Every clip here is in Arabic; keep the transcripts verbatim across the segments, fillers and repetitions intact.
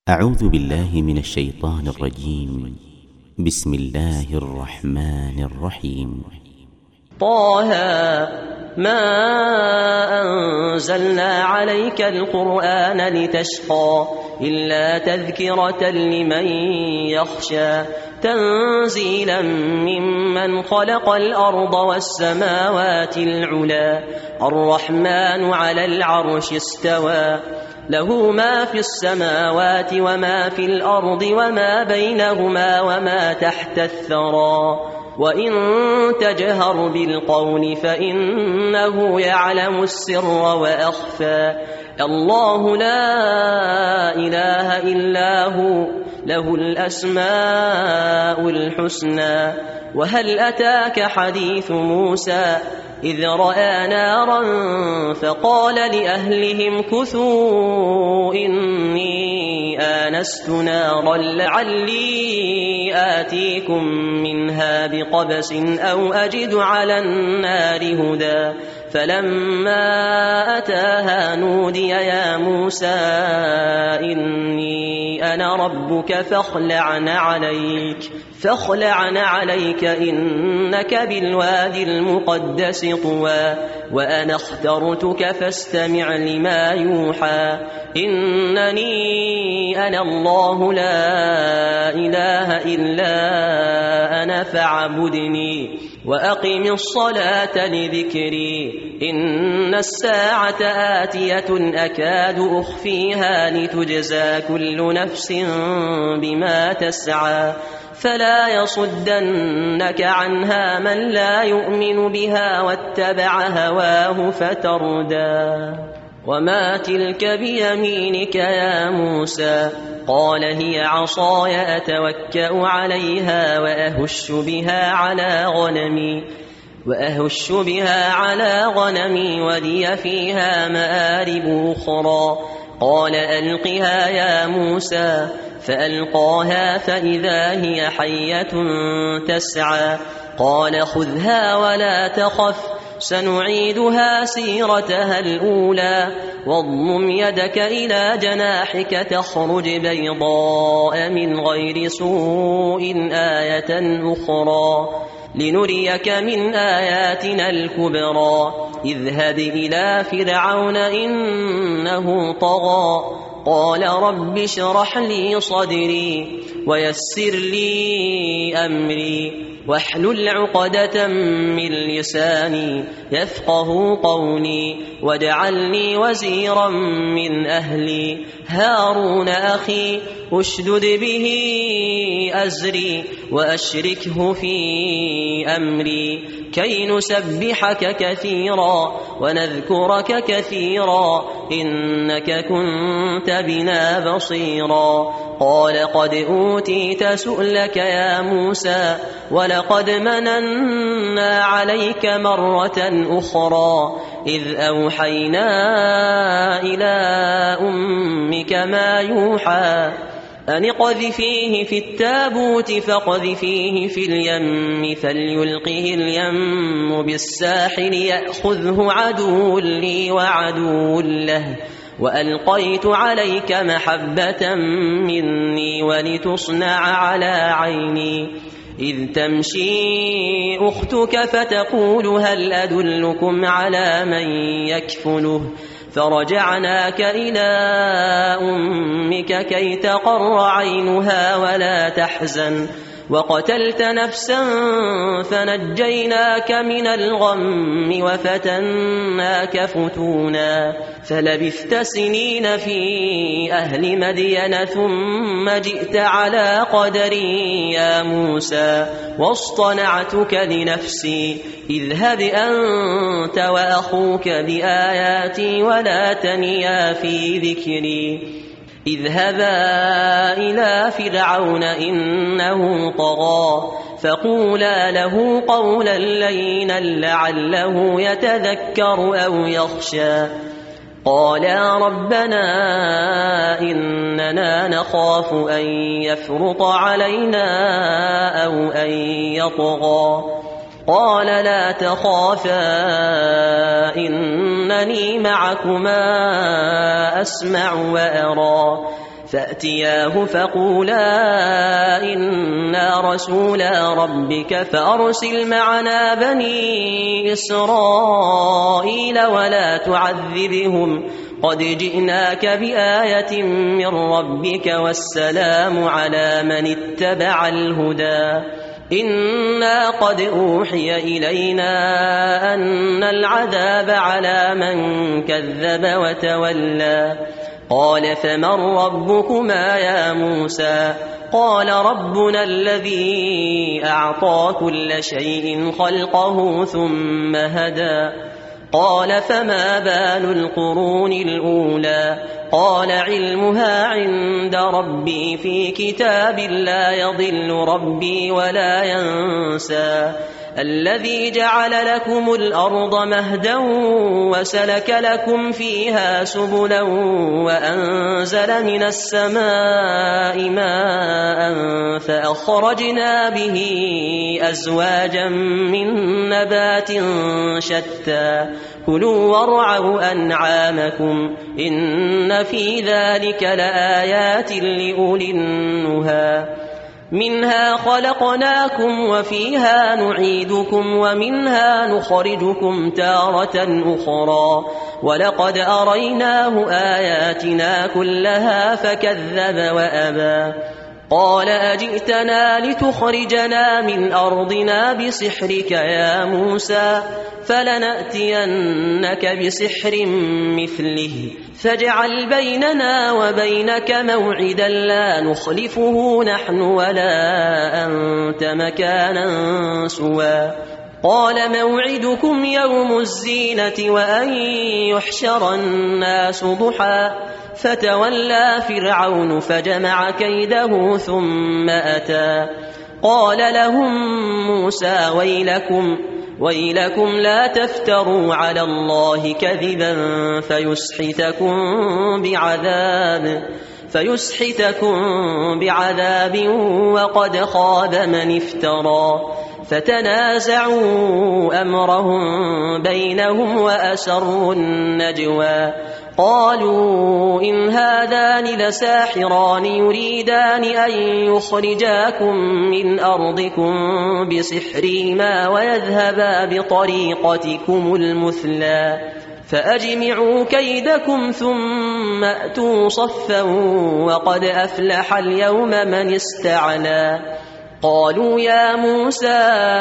أعوذ بالله من الشيطان الرجيم. بسم الله الرحمن الرحيم. طه ما أنزلنا عليك القرآن لتشقى إلا تذكرة لمن يخشى تنزيلا ممن خلق الأرض والسماوات العلى الرحمن على العرش استوى له ما في السماوات وما في الأرض وما بينهما وما تحت الثرى وإن تجهر بالقول فإنه يعلم السر وأخفى الله لا إله إلا هو له الأسماء الحسنى وهل أتاك حديث موسى إذ رأى نارا فقال لأهلهم كثوا إني آنست نارا لعلي آتيكم منها بقبس أو أجد على النار هدى فلما أتاها نودي يا موسى إني أنا ربك فاخلع عليك فاخلع عليك إنك بالوادي المقدس طوى وأنا اخترتك فاستمع لما يوحى إنني أنا الله لا إله إلا أنا فاعبدني وأقم الصلاة لذكري إن الساعة آتية أكاد أخفيها لتجزى كل نفس بما تسعى فلا يصدنك عنها من لا يؤمن بها واتبع هواه فتردى وما تلك بيمينك يا موسى قال هي عصاي أتوكأ عليها وأهش بها على غنمي وأهش بها على غنمي ولي فيها مآرب أخرى قال ألقها يا موسى فألقاها فإذا هي حية تسعى قال خذها ولا تخف سنعيدها سيرتها الأولى واضمم يدك إلى جناحك تخرج بيضاء من غير سوء آية أخرى لنريك من آياتنا الكبرى اذهب إلى فرعون إنه طغى قال رب اشرح لي صدري ويسر لي أمري واحلل عقدة من لساني يفقه قولي واجعلني وزيرا من أهلي هارون أخي اشدد به أزري وأشركه في أمري كي نسبحك كثيرا ونذكرك كثيرا إنك كنت بنا بصيرا قال قد أوتيت سؤلك يا موسى ولقد مننا عليك مرة أخرى إذ أوحينا إلى أمك ما يوحى أن اقذفيه في التابوت فاقذفيه في اليم فليلقه اليم بالساحل يأخذه عدو لي وعدو له وألقيت عليك محبة مني ولتصنع على عيني إذ تمشي أختك فتقول هل أدلكم على من يكفله فرجعناك إلى أمك كي تقر عينها ولا تحزن وقتلت نفسا فنجيناك من الغم وفتناك فتونا فلبثت سنين في أهل مدين ثم جئت على قدري يا موسى واصطنعتك لنفسي اذهب أنت وأخوك بآياتي ولا تنيا في ذكري اذهبا إلى فرعون إنه طغى فقولا له قولا لينا لعله يتذكر أو يخشى قالا ربنا إننا نخاف أن يفرط علينا أو أن يطغى قال لا تخافا إنني معكما أسمع وأرى فأتياه فقولا إنا رسولا ربك فأرسل معنا بني إسرائيل ولا تعذبهم قد جئناك بآية من ربك والسلام على من اتبع الهدى إنا قد أوحي إلينا أن العذاب على من كذب وتولى قال فمن ربكما يا موسى قال ربنا الذي أعطى كل شيء خلقه ثم هدى قال فما بال القرون الأولى قال علمها عند ربي في كتاب لا يضل ربي ولا ينسى الذي جعل لكم الأرض مهدا وسلك لكم فيها سبلا وأنزل من السماء ماء فأخرجنا به أزواجا من نبات شتى كلوا وارعوا أنعامكم إن في ذلك لآيات لأولي النهى منها خلقناكم وفيها نعيدكم ومنها نخرجكم تارة أخرى ولقد أريناه آياتنا كلها فكذب وأبى قال أجئتنا لتخرجنا من أرضنا بسحرك يا موسى فلنأتينك بسحر مثله فاجعل بيننا وبينك موعدا لا نخلفه نحن ولا أنت مكانا سوى قال موعدكم يوم الزينة وأن يحشر الناس ضحى فتولى فرعون فجمع كيده ثم أتى قال لهم موسى ويلكم ويلكم لا تفتروا على الله كذبا فيسحتكم بعذاب فيسحتكم بعذاب وقد خاب من افترى فتنازعوا أمرهم بينهم وأسروا النجوى قالوا إن هذان لساحران يريدان أن يخرجاكم من أرضكم بسحرهما ويذهبا بطريقتكم المثلى فأجمعوا كيدكم ثم أتوا صفا وقد أفلح اليوم من استعلى قالوا يا موسى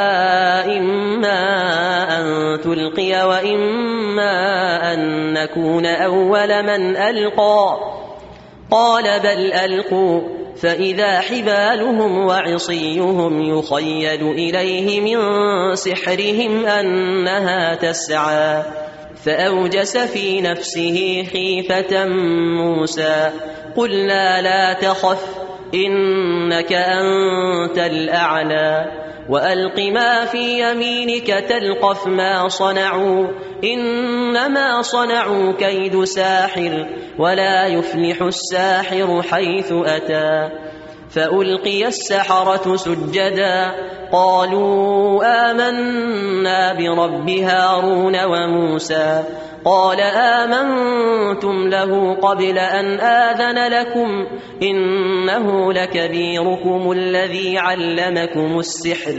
إما أن تلقي وإما أن نكون أول من ألقى قال بل ألقوا فإذا حبالهم وعصيهم يخيل إليه من سحرهم أنها تسعى فأوجس في نفسه خيفة موسى قلنا لا تخف إنك أنت الأعلى وألق ما في يمينك تلقف ما صنعوا إنما صنعوا كيد ساحر ولا يفلح الساحر حيث أتى فألقي السحرة سجدا قالوا آمنا برب هارون وموسى قال آمنتم له قبل أن آذن لكم إنه لكبيركم الذي علمكم السحر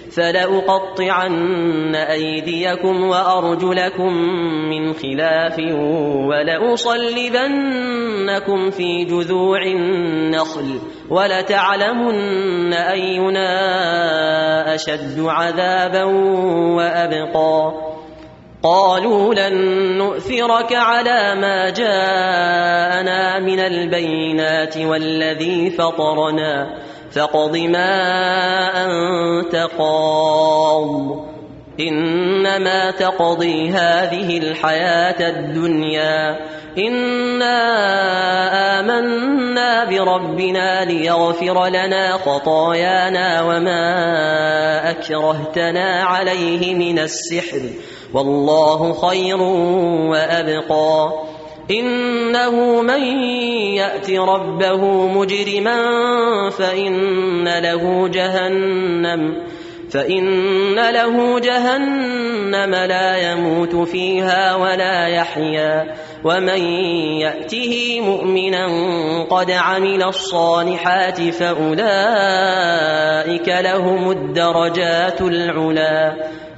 فلأقطعن أيديكم وأرجلكم من خلاف ولأصلبنكم في جذوع النخل ولتعلمن أينا أشد عذابا وأبقى قالوا لن نؤثرك على ما جاءنا من البينات والذي فطرنا فاقض ما أنت قاض إنما تقضي هذه الحياة الدنيا إنا آمنا بربنا ليغفر لنا خطايانا وما أكرهتنا عليه من السحر والله خير وأبقى إنه من يأت ربه مجرما فإن له جهنم فإن له جهنم لا يموت فيها ولا يحيا ومن يأته مؤمنا قد عمل الصالحات فأولئك لهم الدرجات العلى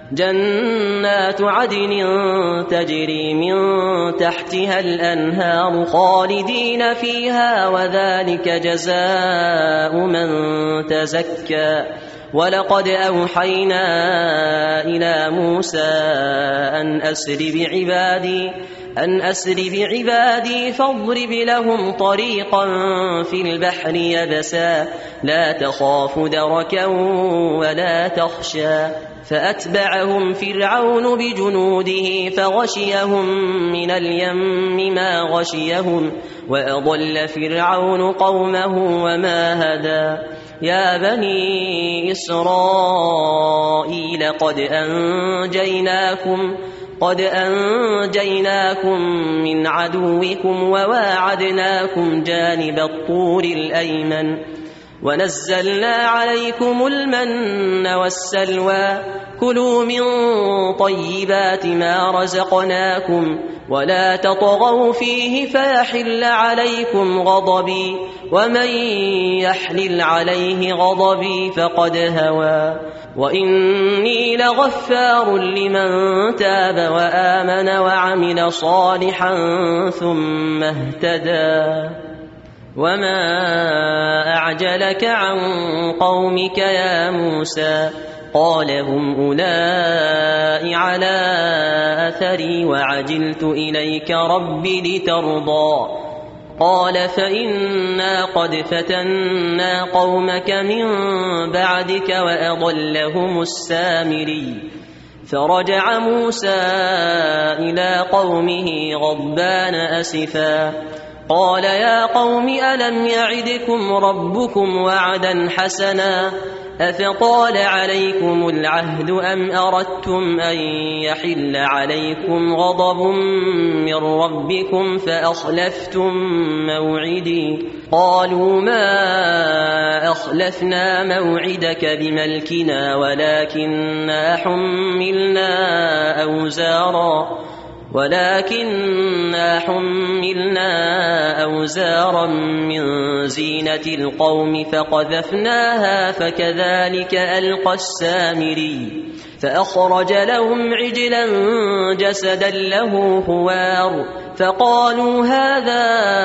جنات عدن تجري من تحتها الأنهار خالدين فيها وذلك جزاء من تزكى ولقد أوحينا إلى موسى أن أسر بعبادي أن أسر بعبادي فاضرب لهم طريقا في البحر يبسا لا تخاف دركا ولا تخشى فأتبعهم فرعون بجنوده فغشيهم من اليم ما غشيهم وأضل فرعون قومه وما هدى يا بني إسرائيل قد أنجيناكم قد أنجيناكم من عدوكم وواعدناكم جانب الطور الأيمن ونزلنا عليكم المن والسلوى كلوا من طيبات ما رزقناكم ولا تطغوا فيه فيحل عليكم غضبي ومن يحلل عليه غضبي فقد هوى وإني لغفار لمن تاب وآمن وعمل صالحا ثم اهتدى وما أعجلك عن قومك يا موسى قال هم أولئك على أثري وعجلت إليك رب لترضى قال فإنا قد فتنا قومك من بعدك وأضلهم السامري فرجع موسى إلى قومه غضبان أسفا قال يا قوم ألم يعدكم ربكم وعدا حسنا أفطال عليكم العهد أم أردتم أن يحل عليكم غضب من ربكم فأخلفتم موعدي قالوا ما أخلفنا موعدك بملكنا ولكننا حملنا أوزارا ولكننا حملنا أوزارا من زينة القوم فقذفناها فكذلك ألقى السامري فأخرج لهم عجلا جسدا له خوار فقالوا هذا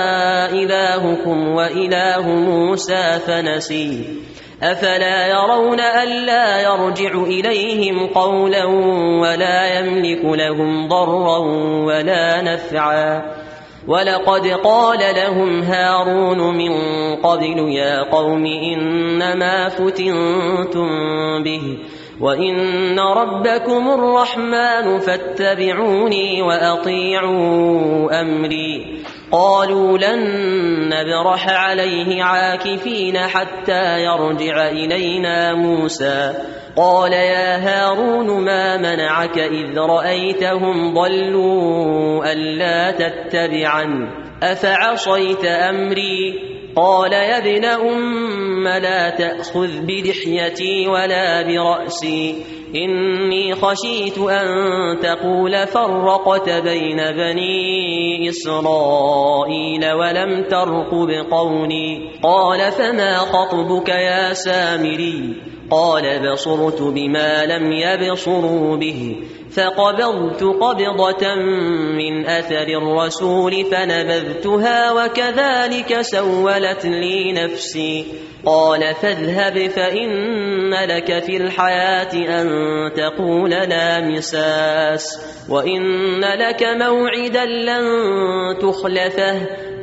إلهكم وإله موسى فنسي أفلا يرون ألا يرجع إليهم قولا ولا يملك لهم ضرا ولا نفعا ولقد قال لهم هارون من قبل يا قوم إنما فتنتم به وإن ربكم الرحمن فاتبعوني وأطيعوا أمري قالوا لن نبرح عليه عاكفين حتى يرجع إلينا موسى قال يا هارون ما منعك إذ رأيتهم ضلوا ألا تتبعن أفعصيت أمري قال يا ابن أم لا تأخذ بلحيتي ولا برأسي إني خشيت أن تقول فرقت بين بني إسرائيل ولم ترقب قولي قال فما خطبك يا سامري قال بصرت بما لم يبصروا به فقبضت قبضة من أثر الرسول فنبذتها وكذلك سولت لي نفسي قال فاذهب فإن لك في الحياة أن تقول لا مساس وإن لك موعدا لن تخلفه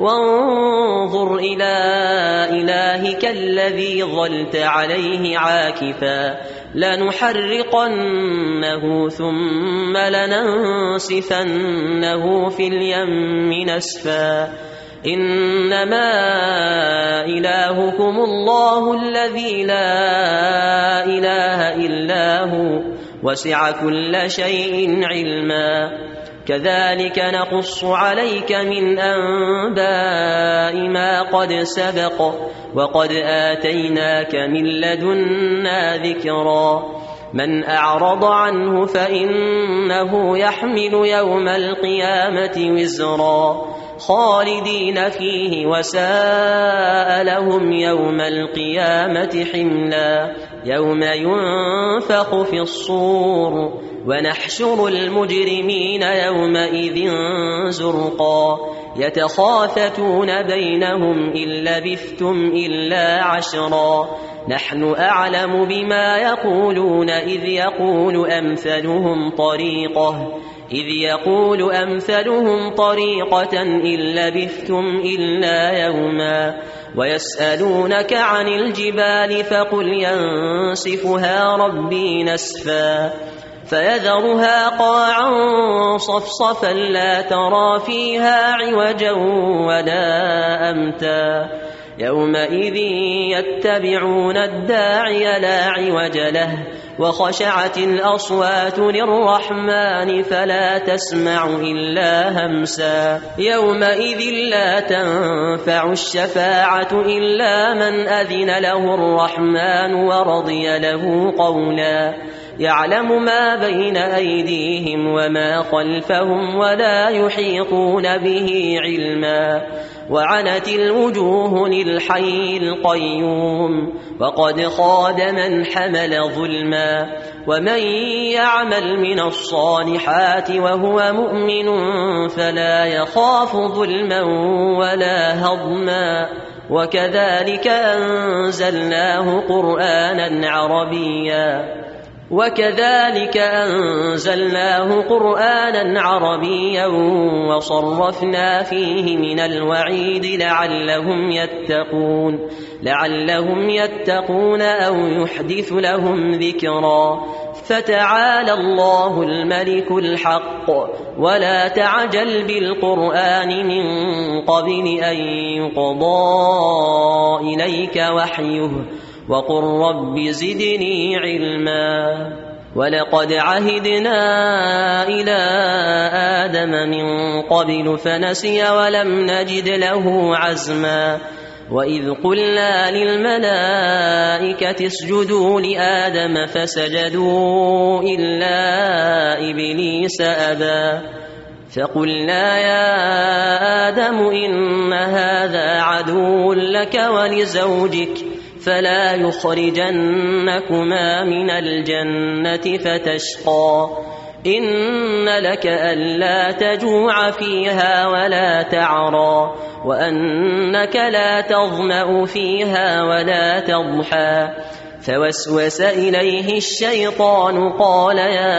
وانظر إلى إلهك الذي ظلت عليه عاكفا لنحرقنه ثم لننسفنه في اليم نسفا إنما إلهكم الله الذي لا إله إلا هو وسع كل شيء علما كذلك نقص عليك من أنباء ما قد سبق وقد آتيناك من لدنا ذكرا من أعرض عنه فإنه يحمل يوم القيامة وزرا خالدين فيه وساء لهم يوم القيامة حملا يوم ينفخ في الصور ونحشر المجرمين يومئذ زرقا يتخافتون بينهم إن لبثتم إلا عشرا نحن أعلم بما يقولون إذ يقول أمثلهم طريقة إذ يقول أمثلهم طريقة إن لبثتم إلا يوما ويسألونك عن الجبال فقل ينسفها ربي نسفا فيذرها قاعا صفصفا لا ترى فيها عوجا ولا أمتا يومئذ يتبعون الداعي لا عوج له وخشعت الأصوات للرحمن فلا تسمع إلا همسا يومئذ لا تنفع الشفاعة إلا من أذن له الرحمن ورضي له قولا يعلم ما بين أيديهم وما خلفهم ولا يحيطون به علما وعنت الوجوه للحي القيوم وقد خاد من حمل ظلما ومن يعمل من الصالحات وهو مؤمن فلا يخاف ظلما ولا هضما وكذلك أنزلناه قرآنا عربيا وكذلك أنزلناه قرآنا عربيا وصرفنا فيه من الوعيد لعلهم يتقون لعلهم يتقون أو يحدث لهم ذكرا فتعالى الله الملك الحق ولا تعجل بالقرآن من قبل أن يقضى إليك وحيه وقل رب زدني علما ولقد عهدنا إلى آدم من قبل فنسي ولم نجد له عزما وإذ قلنا للملائكة اسجدوا لآدم فسجدوا إلا إبليس أبى فقلنا يا آدم إن هذا عدو لك ولزوجك فلا يخرجنكما من الجنة فتشقى إن لك ألا تجوع فيها ولا تعرى وأنك لا تظمأ فيها ولا تضحى فوسوس إليه الشيطان قال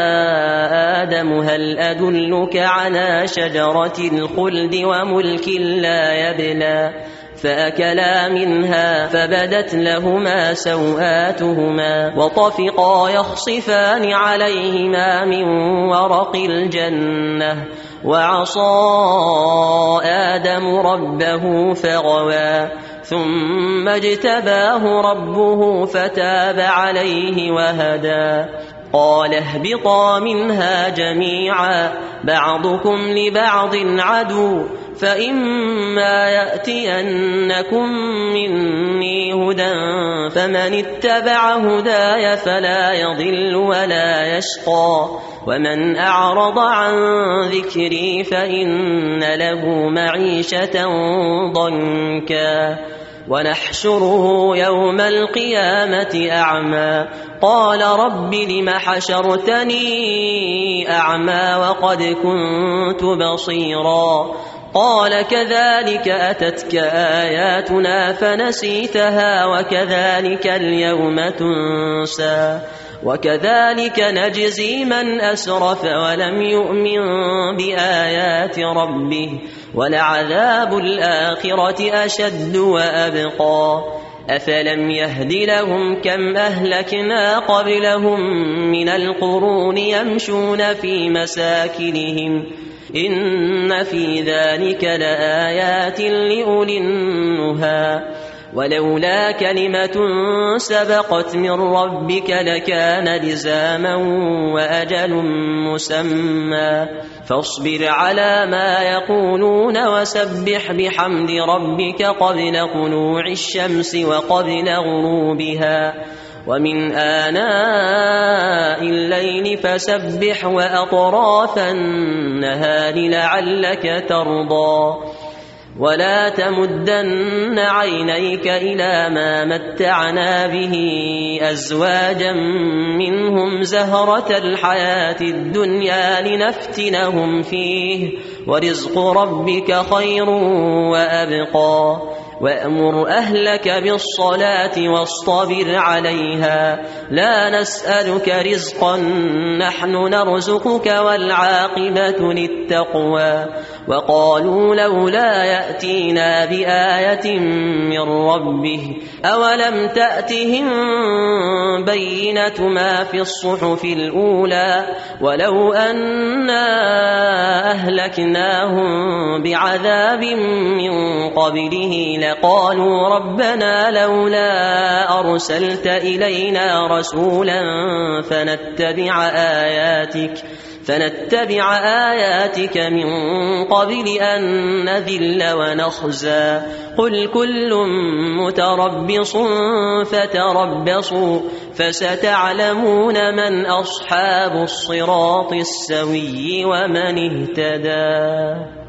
يا آدم هل أدلك على شجرة الخلد وملك لا يبلى فأكلا منها فبدت لهما سوآتهما وطفقا يخصفان عليهما من ورق الجنة وعصى آدم ربه فغوى ثم اجتباه ربه فتاب عليه وهدى قال اهبطا منها جميعا بعضكم لبعض عدو فإما يأتينكم مني هدى فمن اتبع هداي فلا يضل ولا يشقى ومن أعرض عن ذكري فإن له معيشة ضنكا ونحشره يوم القيامة أعمى قال رب لم حشرتني أعمى وقد كنت بصيرا قال كذلك أتتك آياتنا فنسيتها وكذلك اليوم تنسى وكذلك نجزي من أسرف ولم يؤمن بآيات ربه ولعذاب الآخرة أشد وأبقى أفلم يهد لهم كم أهلكنا قبلهم من القرون يمشون في مساكنهم إن في ذلك لآيات لأولي النهى ولولا كلمة سبقت من ربك لكان لزاما وأجل مسمى فاصبر على ما يقولون وسبح بحمد ربك قبل طلوع الشمس وقبل غروبها ومن آناء الليل فسبح وأطراف النهار لعلك ترضى ولا تمدن عينيك إلى ما متعنا به أزواجا منهم زهرة الحياة الدنيا لنفتنهم فيه ورزق ربك خير وأبقى وأمر أهلك بالصلاة واصطبر عليها لا نسألك رزقا نحن نرزقك والعاقبة للتقوى وقالوا لولا يأتينا بآية من ربه أولم تأتهم بينة ما في الصحف الأولى ولو أنا أهلكناهم بعذاب من قبله لقالوا ربنا لولا أرسلت إلينا رسولا فنتبع آياتك فنتبع آياتك من قبل أن نذل ونخزى قل كل متربص فتربصوا فستعلمون من أصحاب الصراط السوي ومن اهتدى.